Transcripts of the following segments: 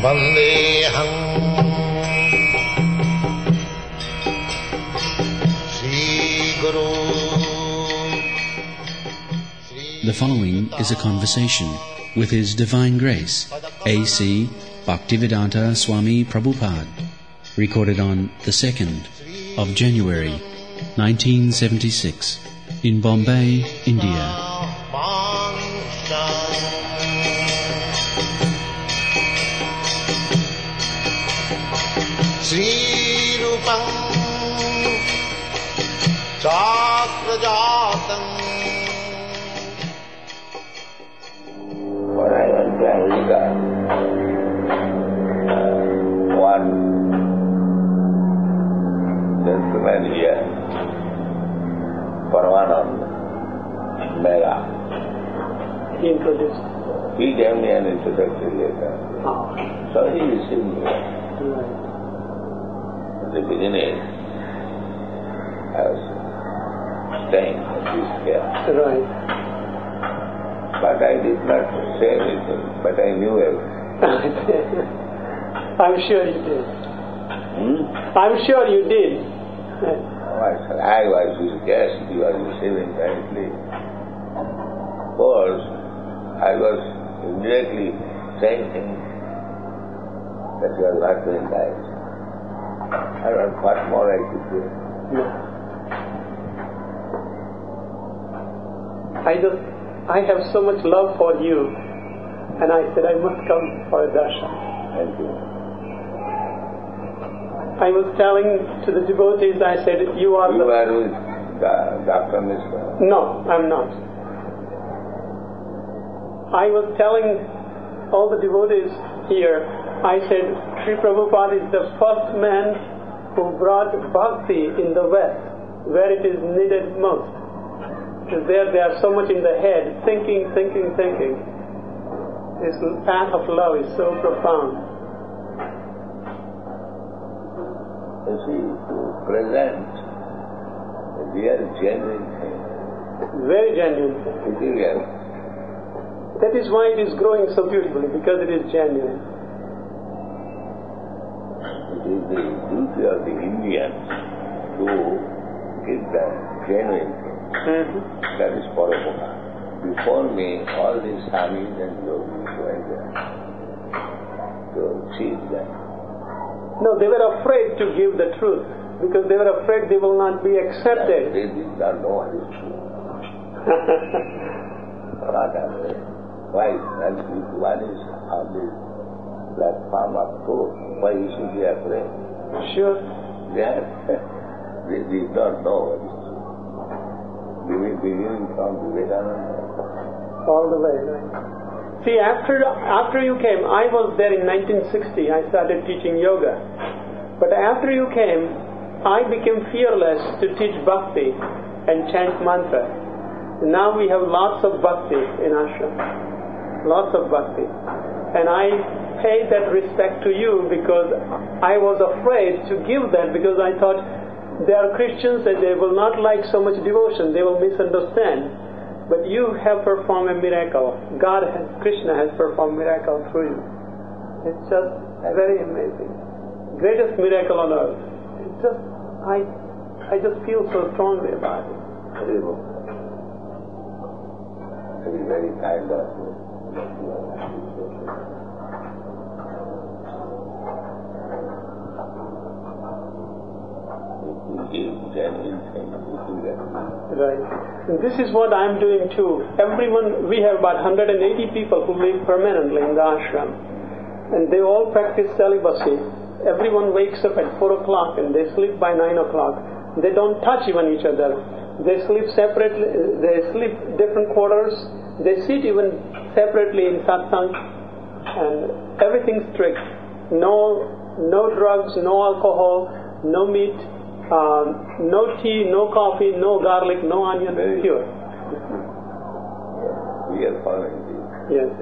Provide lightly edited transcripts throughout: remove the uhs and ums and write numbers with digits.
Vandeham Sri Guru. The following is a conversation with His Divine Grace, A.C. Bhaktivedanta Swami Prabhupada, recorded on the 2nd of January, 1976, in Bombay, India. Sri Rupam Chakrajatam. When I went to America, one gentleman here, Paramananda Mera, He introduced. he gave me an introductory letter. So he received me. Right. At the beginning, I was staying at this care. Right. But I did not say anything, but I knew everything. I'm sure you did. I'm sure you did. I was his guest, he was receiving kindly. Of course, I was indirectly saying things that you are not doing right. I don't know what more I could do. No. I have so much love for you, and I said I must come for a darshan. Thank you. I was telling to the devotees, I said, you are You are with Dr. Mishra. No, I'm not. I was telling all the devotees here, I said, Sri Prabhupada is the first man who brought bhakti in the West, where it is needed most. Because there they are so much in the head, thinking. This path of love is so profound. You see, to present a real genuine thing. Very genuine. Material. That is why it is growing so beautifully, because it is genuine. It is the duty of the Indians to give the genuine thing. That is Parampara. Before me, all these Swamis and Yogis went there to achieve that. No, they were afraid to give the truth, because they were afraid they will not be accepted. They did not know what is true. Not afraid. Why? One is on the platform of truth. Why you should be afraid? Sure. They did not know what is true. Beginning from Vivekananda. All the way, right. See, after you came, I was there in 1960, I started teaching yoga. But after you came, I became fearless to teach bhakti and chant mantra. Now we have lots of bhakti in ashram. Lots of bhakti. And I pay that respect to you because I was afraid to give that, because I thought they are Christians and they will not like so much devotion, they will misunderstand. But you have performed a miracle. Krishna has performed a miracle through you. It's just very amazing. Greatest miracle on earth. It's just, I just feel so strongly about it. It is very kind of you. Right. And this is what I'm doing too. Everyone, we have about 180 people who live permanently in the ashram. And they all practice celibacy. Everyone wakes up at 4 o'clock and they sleep by 9 o'clock. They don't touch even each other. They sleep separately, they sleep different quarters. They sit even separately in satsang. And everything's strict. No drugs, no alcohol, no meat. No tea, no coffee, no garlic, no onion, pure. We are following this. Yes.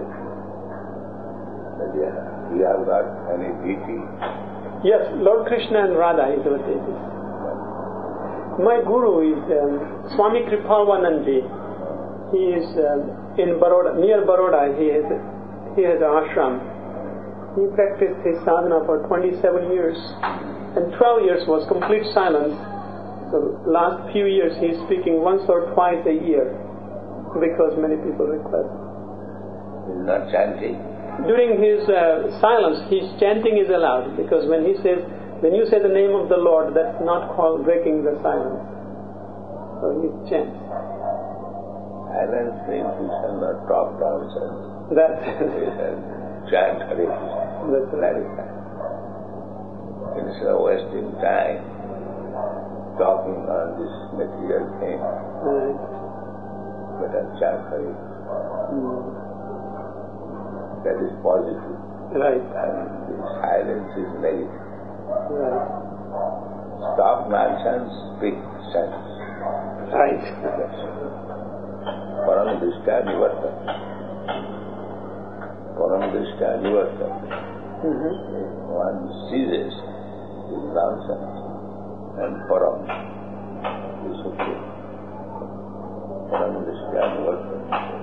We have got any deity? Yes, Lord Krishna and Radha is our deities. My guru is Swami Kripalvanandji. He is in Baroda, near Baroda. He has an ashram. He practiced his sadhana for 27 years, and 12 years was complete silence. The last few years he is speaking once or twice a year, because many people request. He's not chanting. During his silence, his chanting is allowed, because when you say the name of the Lord, that's not called breaking the silence. So he chants. Silence means you shall not talk nonsense. That's Chant Hare Krishna. That's right. Instead of wasting time talking on this material thing, Right. better chant Hare Krishna. That is positive. Right. And the silence is negative. Right. Stop nonsense, speak sense. Right. Param Drishta Nivarta. Param Drishta Nivarta. One ceases his nonsense and Param is okay. Param Drishta Nivarta.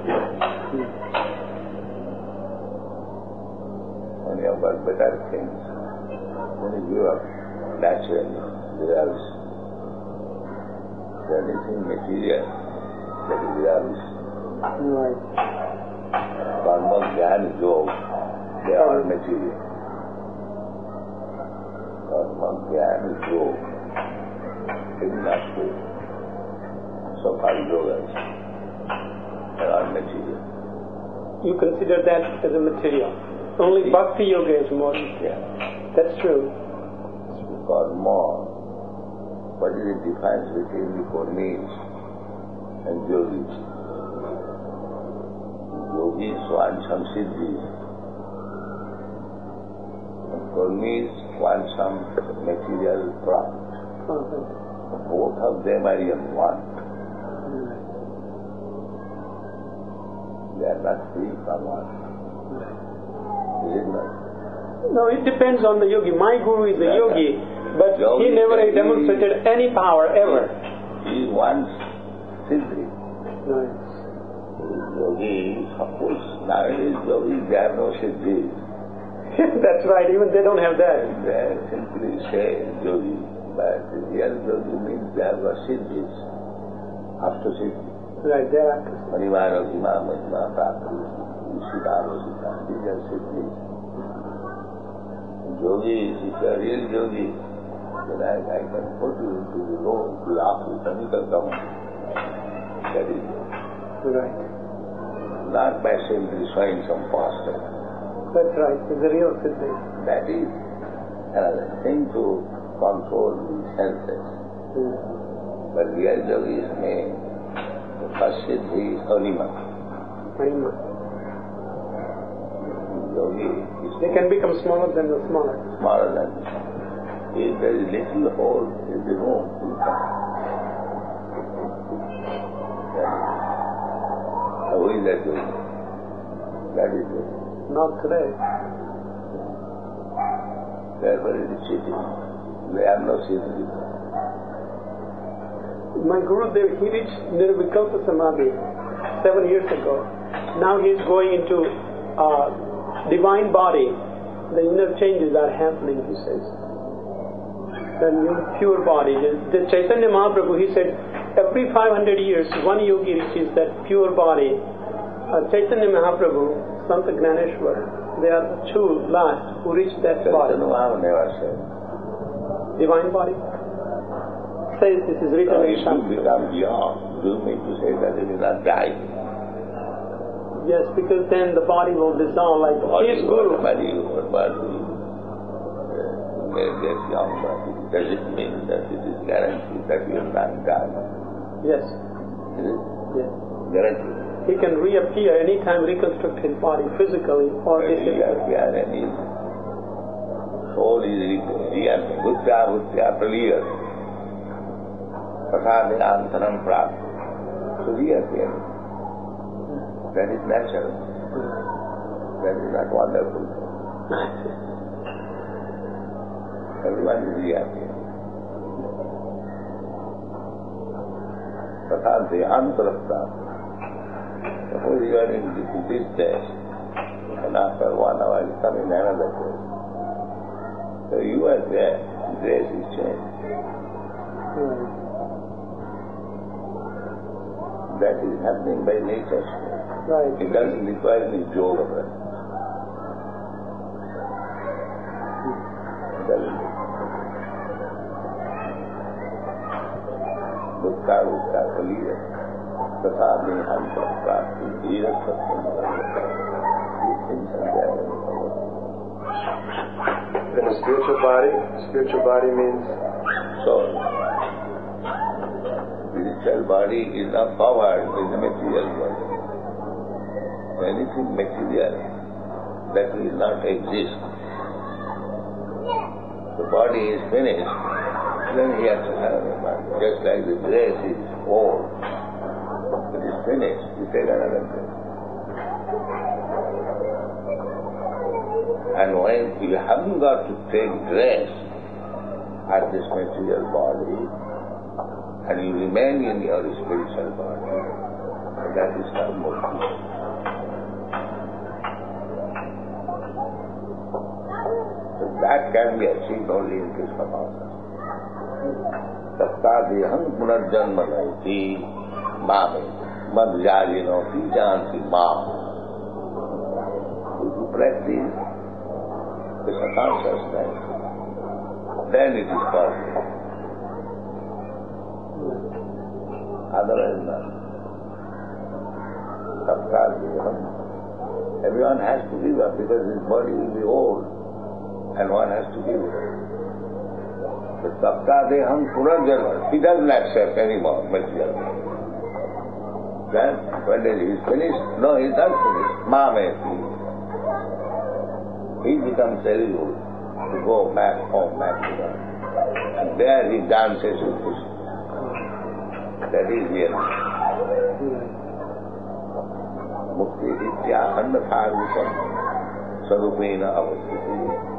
When you have got better things, then you give up naturally. Because anything material, that is reality. Right. Karma, Jnana, Yoga, they are all material. Karma, Jnana, Yoga, is not good. So-called yogas, they are all material. You consider that as a material. Only Bhakti Yoga is more. Yeah. That's true. Karma, what is the difference between the Burmese and yogis? Yogis want some siddhis, and Burmese want some material product. Both of them are in one. They are not free from one. Is it not? No, it depends on the yogi. My guru is a yogi, but he never demonstrated any power ever. He wants siddhi. Right. Yogi, of course, nowadays yogis, they have no siddhi. That's right, even they don't have that. They simply say yogi, but real yogi means they have got siddhis. After siddhi. Right, thereafter. Parivaro Hima Mahima Prapti, Ishitaro Sita, these are siddhis. Yogi, if you are a real yogi, then I can put you into the room to ask you, and you can come. That is Right. not by simply showing some posture. That's right, it's a real siddhi. That is another thing to control the senses. But real yogis may, the first siddhi is Hanima. Yogi is They can become smaller than the smaller. smaller than this. If there is little hole in the room, he comes. Who is that yogi? That is yogi. Not today. Therefore it is cheating. They have no siddhi. My Gurudev, he reached Nirvikalpa Samadhi 7 years ago. Now he is going into divine body. The inner changes are happening, he says. The new pure body. The Chaitanya Mahaprabhu, he said, every 500 years, one yogi reaches that pure body. Chaitanya Mahaprabhu, Santa Gnaneshwar, they are the two last who reached that body. Chaitanya Mahaprabhu never said. Divine body. Says this is written in If you Shastra. become young, you mean to say that it will not die. Yes, because then the body will dissolve like his Guru. Body gets young, but does it mean that it is guaranteed that you will not die? Yes. Is it? Yes. Guaranteed. He can reappear anytime, reconstruct his body physically or disappear. And his soul is reappearing. Bhutya praliyat. Prasadhe antaram prap. So reappearing. That is natural. That is not wonderful. Everyone is reappearing. Prasadhe antaram prap. Suppose you are in this test, And after 1 hour you come in another dress. So you are there, dress is changed. That is happening by nature. Right. It doesn't require any yoga practice. It doesn't. Buddha Kaliya, Tatha Niham Prapti, Ira Satsang. These things are there. And the spiritual body means? Soul. Spiritual body is not covered with the material body. Anything material that will not exist. The body is finished, then he has to have a body. Just like the dress is old, it is finished, you take another dress. And when you haven't got to take dress at this material body, and you remain in your spiritual body, that is called mukti. So that can be achieved only in Krishna consciousness. Tattadeham punarjanma naiti mame madhyayino janti mam. If you practice Krishna consciousness, then it is possible. Otherwise not. Everyone has to give up because his body will be old and one has to give it. But Saptadeham Punarjanma, he doesn't accept any more material. Then when he is finished, no, he is not finished. Mameti. He becomes eligible to go back home, back to God. And there he dances with Krishna. That is real. Mukti itya andatharupam sarupena avastiti.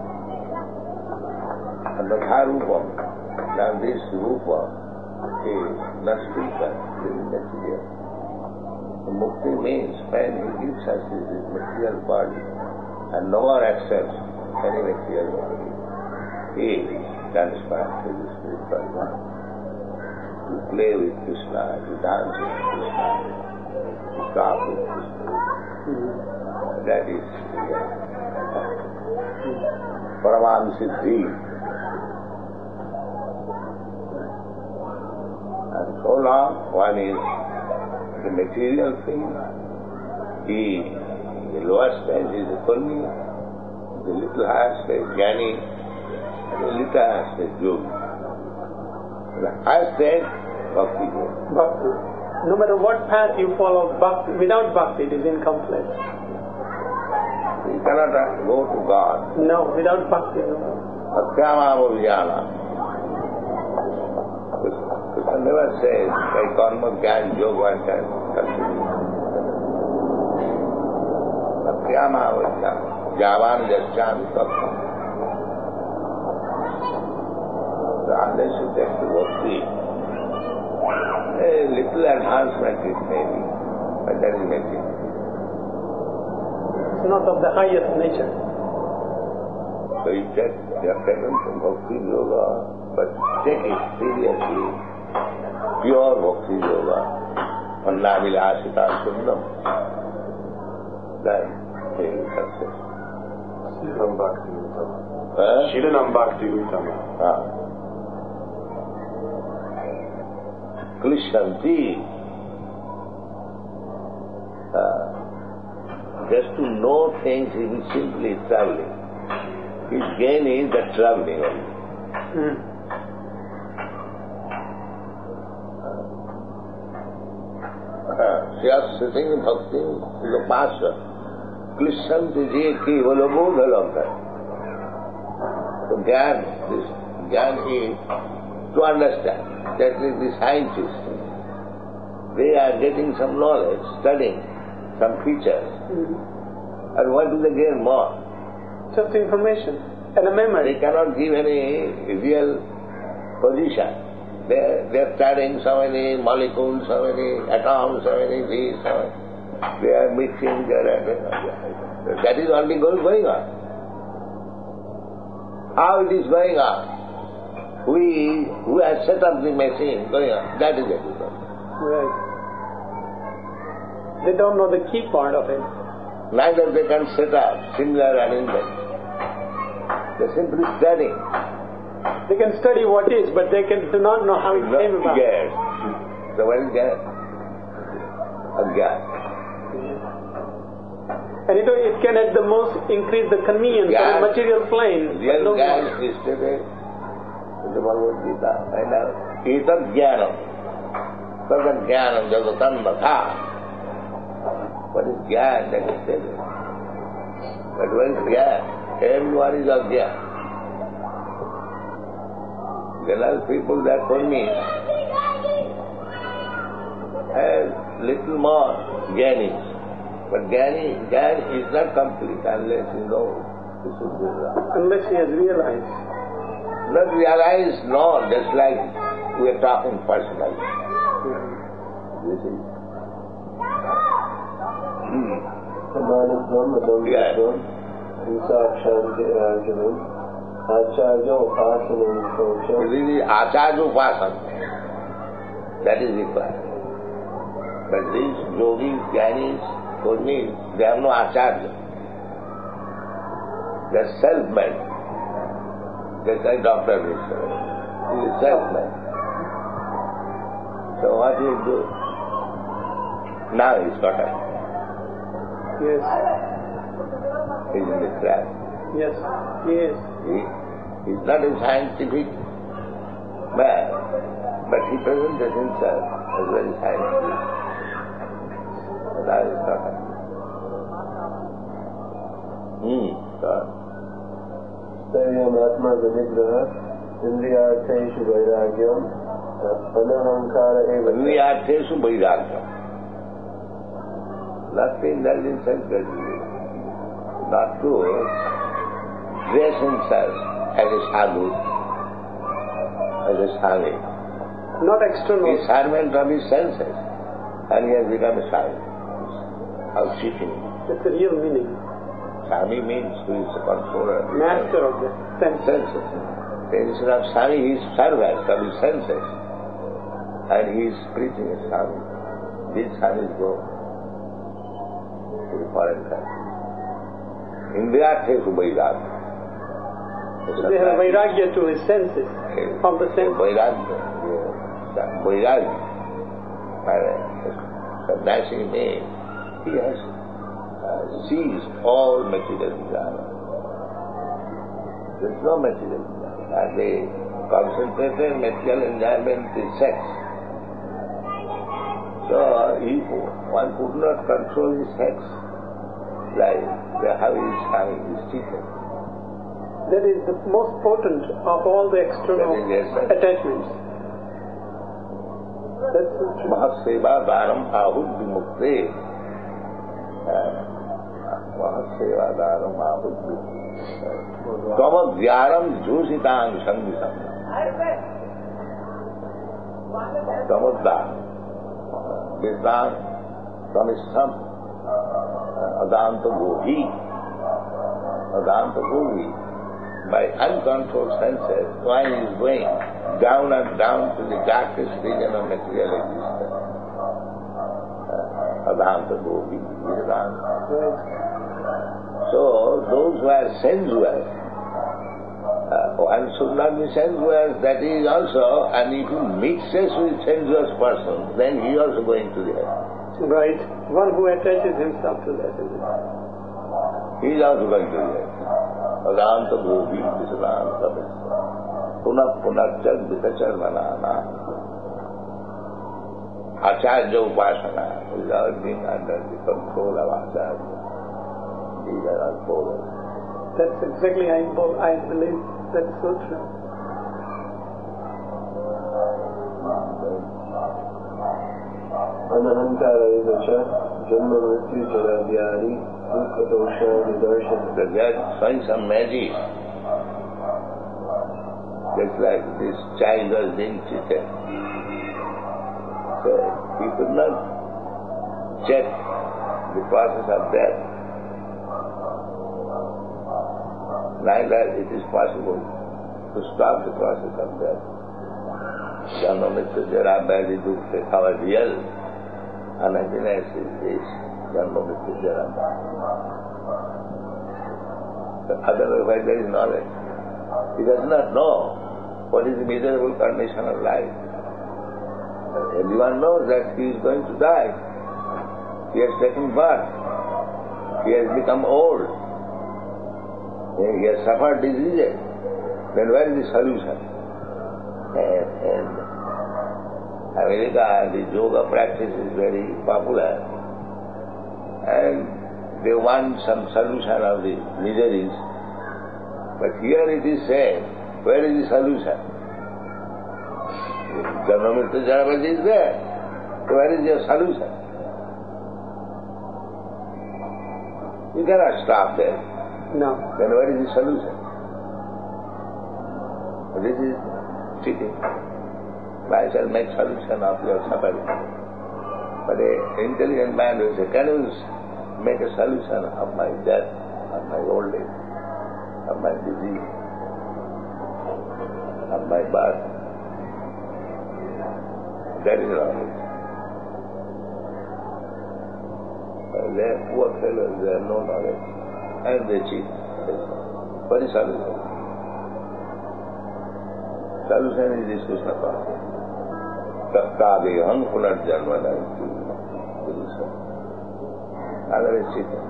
Andatharupam. Now this rupa is not spiritual, it is material. The mukti means when he gives us his material body and no more accepts any material body, he is transferred to the spiritual one. To play with Krishna, to dance with Krishna, to talk with Krishna. That is Paraman Siddhi. And so long one is the material thing, the lower stage is the Purni, the little higher stage Jnani, the little higher stage Yogi. The higher stage Bhakti Yoga. Bhakti. No matter what path you follow, bhakti, without bhakti it is incomplete. You cannot go to God. No, without bhakti, no. Atyamamo vijnana. Krishna never says, by karma, jnana, yoga, one can continue. Atyamamo vijnana. Javan jaschami tattvam. So unless you take the bhakti, a little advancement is maybe, but that is nothing. It's not of the highest nature. So you have taken some bhakti yoga, but take it seriously, pure bhakti yoga, Annavilasita Sundam, then he will success. Shilanam Bhakti Uttama. Shilanam Bhakti Uttama. Krishanti. Just to know things is simply traveling. His gain is the traveling only. Just sitting in bhakti is a master. Krishanti ji ki volo bodha logta. So Gyan is to understand. That is the scientists. They are getting some knowledge, studying some features. And what do they gain more? Just information and a memory. They cannot give any real position. They are studying so many molecules, so many atoms, so many these, so many. They are big thing there. That is only going on. How it is going on? We who have set up the machine going on, that is the difference. Right. They don't know the key part of it. Neither they can set up similar arrangement. They simply study. They can study what is, but they do not know how it came about. Yes. So what is that? Agyan. And it can at the most increase the convenience of the material plane. Real Gyan is stated in the Bhagavad Gita. Etat Jnanam. Tadat Jnanam Jagatan Matha. What is Gyan? That is stated. But what is Gyan? Everyone is Agyan. There are people that for me have little more Jnanis. But Jnani is not complete unless you know this is Buddha. Unless he has realized. Not realized, no, just like we are talking personally. You see? Acharya Upasana. That is required. But these yogis, Jnanis, for me, they have no acharya. They are self-made. Just like Dr. Vishnu. He is self-made. So what do you do? Now he's got it. Yes. He's in the trap. Yes, he is. He's not a scientific man, but he presents himself as very scientific. That is not it. Saryam Atma Vinigraha Indriyartheshu Vairagyam Anahankara Eva. Indriyartheshu Vairagyam. Not to indulge in self-gratification. Not to dress himself as a sadhu, as a sami. Not external. He is servant of his senses, and he has become a sami. How cheating. That's the real meaning. Sami means who is the controller. Master of the senses. Instead of sami, he is servant of his senses. And he is preaching a sami. These samis go to the foreign country. Indriyartheshu Vairagya. They have Vairagya to his senses. Of the senses. Vairagya. Vairagya. Sannyasi means he has seized all material desire. There is no material desire. And the concentrated material enjoyment is sex. So one could not control his sex life. How he is having his cheated. That is the most potent of all the external attachments. That's so true. Mahaseva dharam ahud vimukte. Mahaseva dharam ahud vimukte. Tama dhyaram jhusitang sanghisam. Tama dharam. Visdam tamisham. Adanta Gohi. Adanta Gohi. By uncontrolled senses, one is going down and down to the darkest region of material existence. Adanta Gohi. So, those who are sensual, one should not be sensual, that is also, and if he mixes with sensuous person, then he also going to the hell. Right. One who attaches himself to that. He is also going to the hell. Adanta Govi Visranta Punah Punachak Vitachar Manana. Acharya Upasana, without being under the control of Acharya. These are all followers. That's exactly, I believe, that's so true. Anahankara Evacha Janma Mrityu Jaravyari Dukha Dosha Nidarshan. They are showing some magic. Just like this child was being cheated. So he could not check the process of death. Neither it is possible to stop the process of death. Janma Mrityu Jara Vyadhi Dukkha, our real unhappiness is this, Janma Mrityu Jara. Otherwise there is knowledge. He does not know what is the miserable condition of life. Everyone knows that he is going to die. He has taken birth. He has become old. He has suffered diseases. Then where is the solution? In America, the yoga practice is very popular. And they want some solution of the miseries. But here it is said, where is the solution? Janma Mrityu Jara Vyadhi is there. So where is your solution? You cannot stop there. No. Then where is the solution? This is cheating. I shall make solution of your suffering. But an intelligent man will say, can you make a solution of my death, of my old age, of my disease, of my birth? That is wrong. They are poor fellows, they have no knowledge, and they cheat. What is solution? Solution is this Krishna consciousness. Tattadeham punarjanmana. Other is cheating.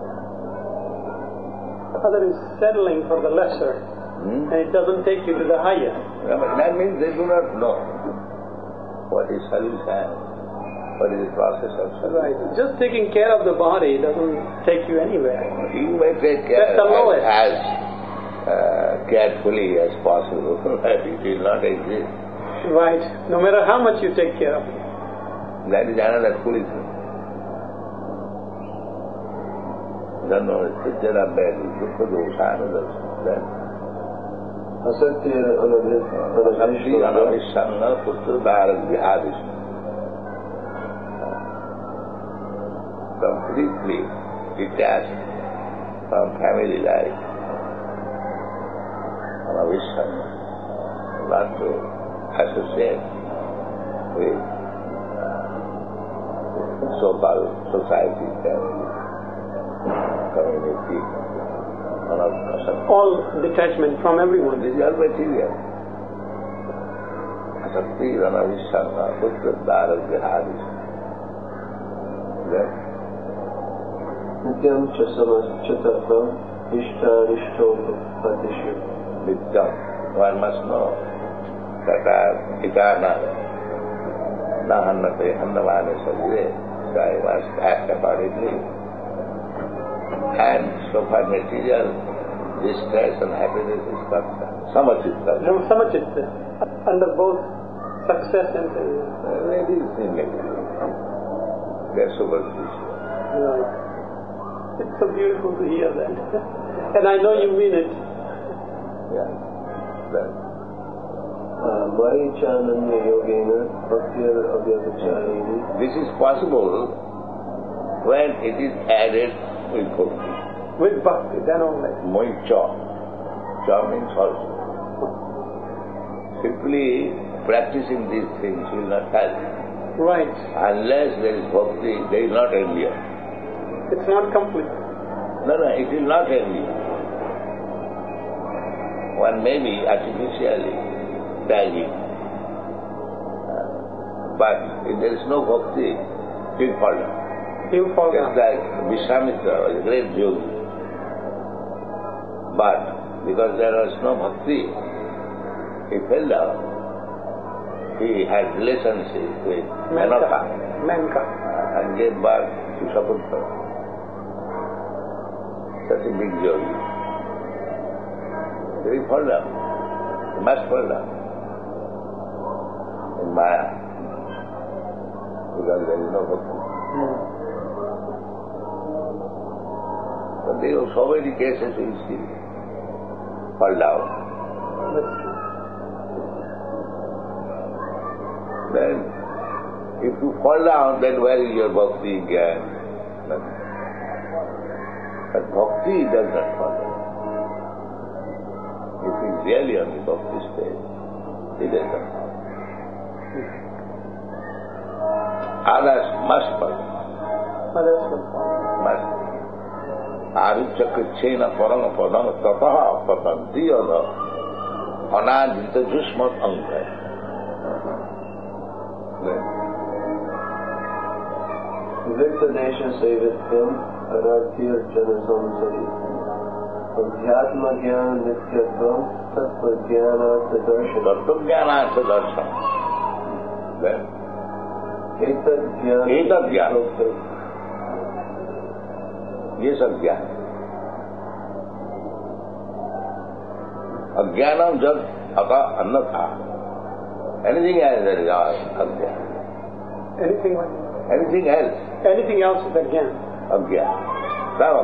Other is settling for the lesser, and it doesn't take you to the higher. That means they do not know what is solution, what is the process of solution. Right. Just taking care of the body doesn't take you anywhere. You may take care That's the lowest. as carefully as possible, but it will not exist. Right. No matter how much you take care of it. That is another foolishness. Janma Mrityu Jara Vyadhi Dukkha Dosha Anudarsana. Asakti Anavishanga Putra Bharat Vihadishna. Completely detached from family life. Anavishanga. Not to associate with so-called society, family, community. All detachment from everyone. This is all material. Asakti Ranavishana Putra Bharat Vihadishna. Nityam Chasamaschatatvam Ishtarishtopatishu. Nityam. One must know that are eternal. Nahannate hannavane sarire. So I must act accordingly. And so far material distress and happiness is concerned. Samachitta. No, Samachitta. Under both success and failure. It is negative. They are superficial. Right. It's so beautiful to hear that. And I know you mean it. Yeah. Well, Vaichananya Yogena Bhaktir Avyavacharini. this is possible when it is added with bhakti. With bhakti, then only. Moicha. Cha means also. Simply practicing these things will not help. Right. Unless there is bhakti, there is not endure. It's not complete. No, it will not endure. One may be artificially begging. But if there is no bhakti, he will fall down. You fall Just down. like Vishwamitra was a great yogi. But because there was no bhakti, he fell down. He had relationship with Menaka Menka. and gave birth to Saputra. Such a big yogi. So he fall down. He must fall down. In Maya. Because there is no bhakti. But there are so many cases we see. Fall down. Then, if you fall down, then where is your bhakti again? But bhakti does not follow. If he is really on the bhakti stage, he does not follow. Others must follow. Others will follow. Must. Aruchakrichena parang padam tataha patanti yada anadita jusmat angkai. Victanation saveth him, Aradhya Janasamsari. Adhyatma Gyan Nityatvam, Tattva Jnanartha Darshan. Tattva Jnanartha Darshan. Then? Etad Jnana. Etad Jnana. ये सब ज्ञान अज्ञानम जब अका अन्न था anything else that is अज्ञान anything else is अज्ञान अज्ञान सब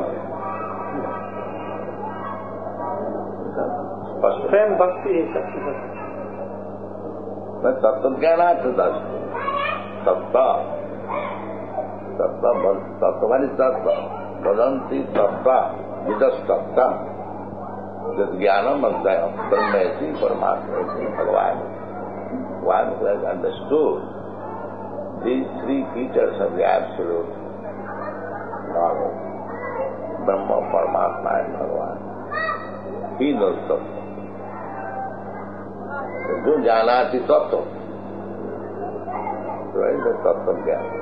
प्रेम भक्ति तत्व ज्ञानार्थ दर्शन तत्व मानी तत्व वदंती तत्ता विदस्तत्ता जब ज्ञानम ब्रह्मेति परमात्मेति भगवान one who has understood these three features of the absolute knowledge, Brahma, Paramatma and Bhagavan, he knows tattva. जो जानाति तत्व, so is the tattva jnana.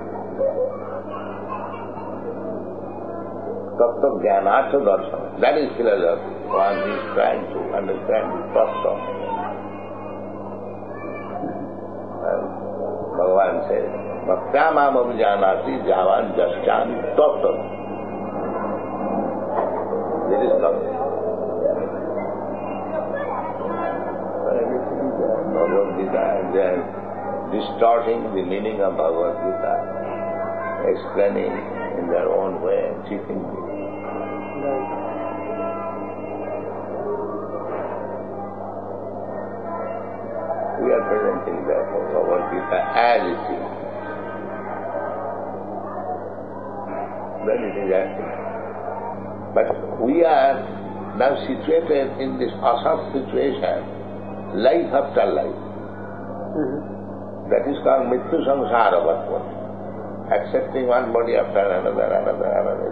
Tattva Jnanartha Darshan. That is philosophy. One is trying to understand the tattva. And Bhagavan says, Bhaktyamam abhijanati javan jaschan tattva. This is tattva. Bhagavad Gita, they are distorting the meaning of Bhagavad Gita, explaining in their own way and cheating people. We are presenting therefore Bhagavad Gita as it is. Then it is acting. But we are now situated in this asat situation, life after life. That is called Mrityu Samsara Bhatvat. Accepting one body after another.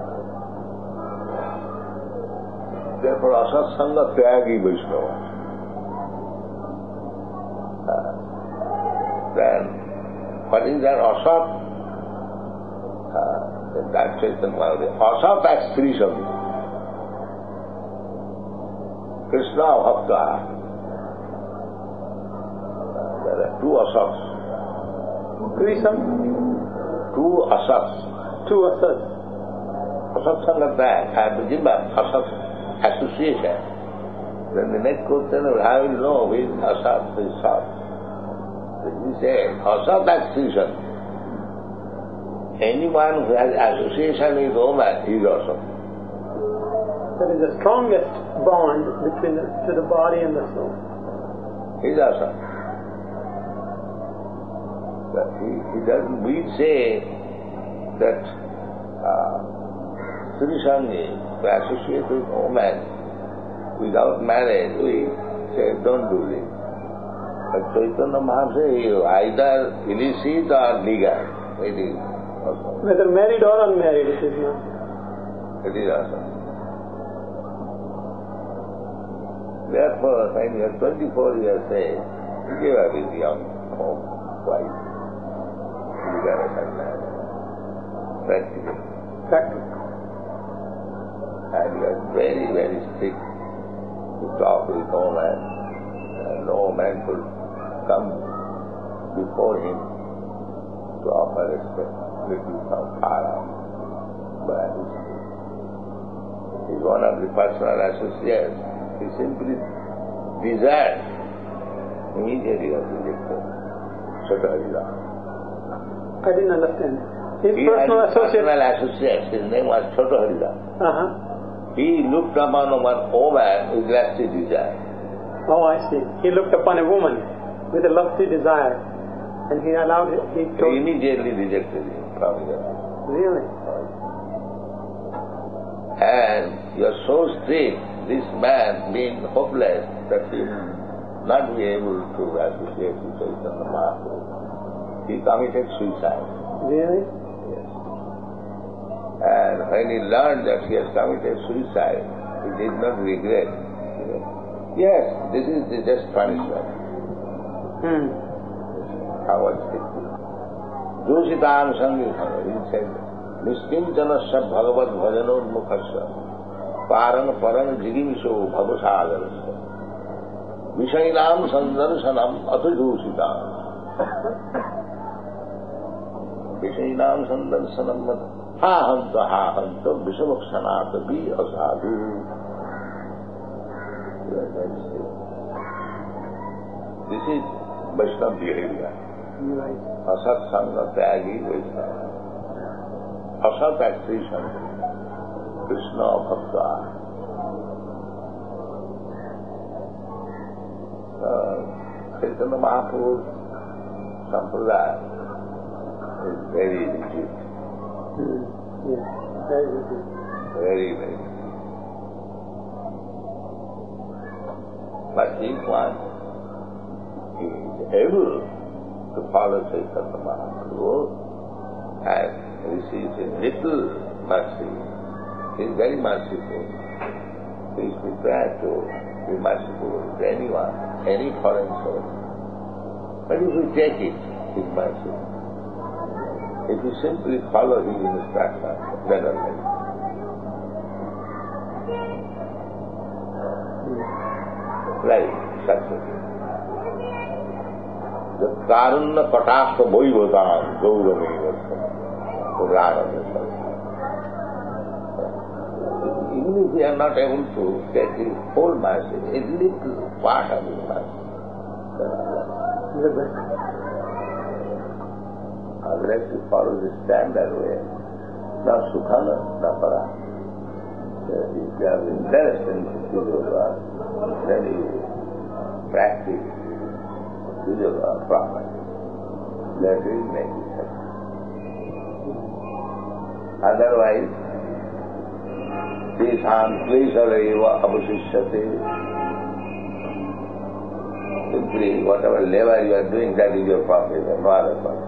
Therefore, asat sangha tyagi Vaishnava. Then, what is that asat? That Chaitanya Mahaprabhu. Asat as Sri Sangha. Krishna Bhakta. There are two asats. Two asats. Asat sangha tyag. I have to give up asat association. Then the next question is, how will you know which asat is sat? We say, asat association. Anyone who has association with woman is asat. That is the strongest bond between to the body and the soul. He is asat. But he doesn't, we say that Sri Sangi, to associate with woman without marriage, we say don't do this. But Chaitanya Mahaprabhu, either illicit or legal, it is also. Whether married or unmarried, it is not. It is also. Therefore, when you are 24 years age, you give up his young home wife. You got a practical. And you are very, very strict to talk with no man. And no man could come before him to offer respect. Little from far off. But he is one of the personal associates. He simply desired. Immediately was rejected. Shataharila. I didn't understand. His He personal had associate. personal associate. His name was Shataharila. He looked upon a woman with lusty desire. Oh, I see. He looked upon a woman with a lusty desire, and he allowed it. He immediately rejected him from his associate. Really? And you are so strict, this man being hopeless, that he will not be able to associate with Chaitanya Mahaprabhu. He committed suicide. Really? Yes. And when he learned that he has committed suicide, he did not regret. Yes, this is the just punishment. How was it? Joshitam Sangitana, he said, Niskintanasya Bhagavad Bhajanonmukhasya Paran Paran Jigimsho Bhavasagarasya Vishainam Sandarsanam Atujoshitam Vishainam Sandarsanam Hahanta Vishavaksanata Bi Asadu. This is Vaishnava behavior. Right. Asat Sangha Tyagi Vaishnava. Asat acquisition, Krishna Bhakta. Chaitanya Mahaprabhu's Sampradaya is very rigid. Yes, very rigid. Very, very. But if one is able to follow Chaitanya Mahaprabhu and receives a little mercy, he is very merciful. He is prepared to be merciful to anyone, any foreign soul. But if we take it, he is merciful. If we simply follow his instructions, better than right, success. The Karuna Katashka Bhoivatam Gaurami Varsam. Even if we are not able to get the whole mercy, a little part of the mercy, unless you follow the standard way, na sukhana, na para. If you have interest in yoga, then you practice yoga properly. That will make it successful. Otherwise, Tesham kleshareva avasishyate. Simply, whatever labor you are doing, that is your profit, no other profit.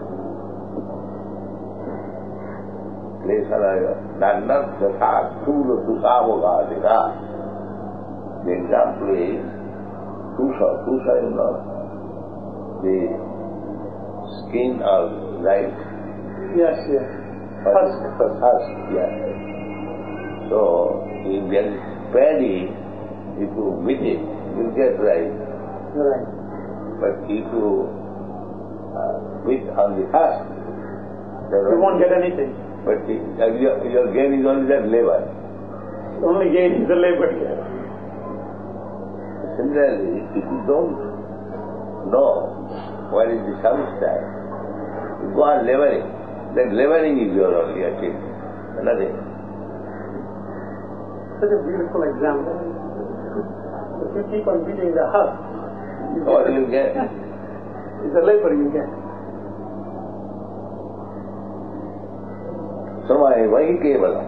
Kleshareva, nanat jatha sthula tusavogadika. The example is tusha. Tusha is not the skin of rice. Yes, yes. Husk, yes. So, if there is paddy, if you beat it, you get rice. Right. But if you beat on the husk, You won't get anything. but your gain is only that labor. Only gain is the labor here. Similarly, if you don't know what is the substance, you go on laboring. That laboring is your only achievement, nothing. Such a beautiful example. If you keep on beating the husk, What you get? it's the labor you get. Samaya vahi kevala.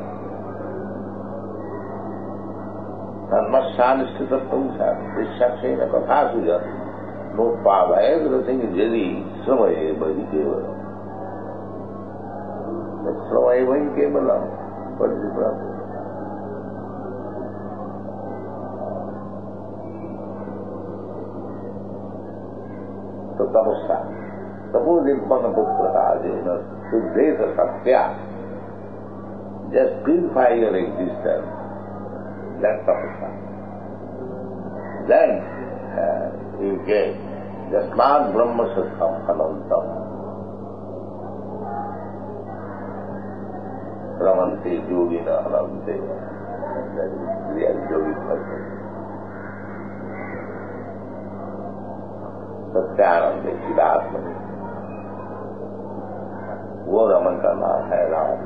Dharmasyanishthitattvam vishaksena kathasuja. No pavaya grating jadi samaya vahi kevala. Samaya vahi kevala. What is the problem? So tapasya. Suppose Ilpana Putra Suddhesa Satya. Just purify your existence. That's tapasya. Then you get Jasmat Brahma Satham Anantam. Ramanti Yogina Anante. That is real yogic person. Satyanand चिदात्मनि वो रमन का नाम है राम.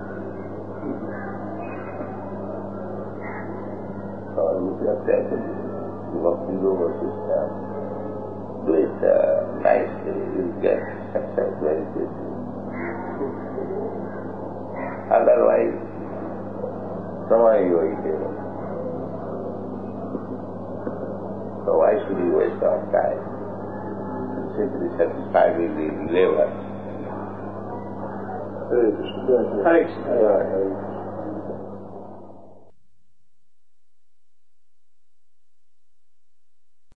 और you have taken the Bhakti Yoga system, do it nicely, you will get success very quickly. Otherwise, samaya yogi. So why should you waste our time? Simply satisfied with the labor. Hare Krishna. Hare Krishna. Yeah, Hare Krishna.